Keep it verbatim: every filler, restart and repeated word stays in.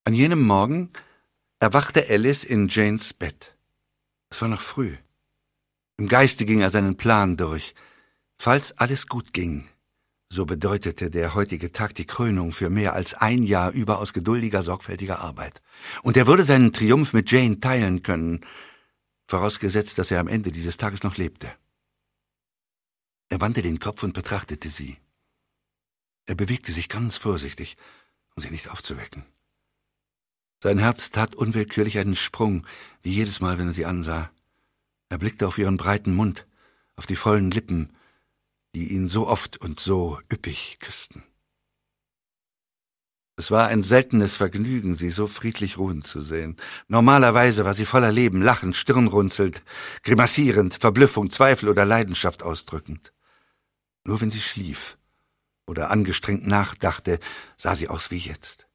An jenem Morgen erwachte Alice in Janes Bett. Es war noch früh. Im Geiste ging er seinen Plan durch. Falls alles gut ging, so bedeutete der heutige Tag die Krönung für mehr als ein Jahr überaus geduldiger, sorgfältiger Arbeit. Und er würde seinen Triumph mit Jane teilen können, vorausgesetzt, dass er am Ende dieses Tages noch lebte. Er wandte den Kopf und betrachtete sie. Er bewegte sich ganz vorsichtig, um sie nicht aufzuwecken. Sein Herz tat unwillkürlich einen Sprung, wie jedes Mal, wenn er sie ansah. Er blickte auf ihren breiten Mund, auf die vollen Lippen, die ihn so oft und so üppig küssten. Es war ein seltenes Vergnügen, sie so friedlich ruhen zu sehen. Normalerweise war sie voller Leben, lachend, stirnrunzelnd, grimassierend, Verblüffung, Zweifel oder Leidenschaft ausdrückend. Nur wenn sie schlief oder angestrengt nachdachte, sah sie aus wie jetzt.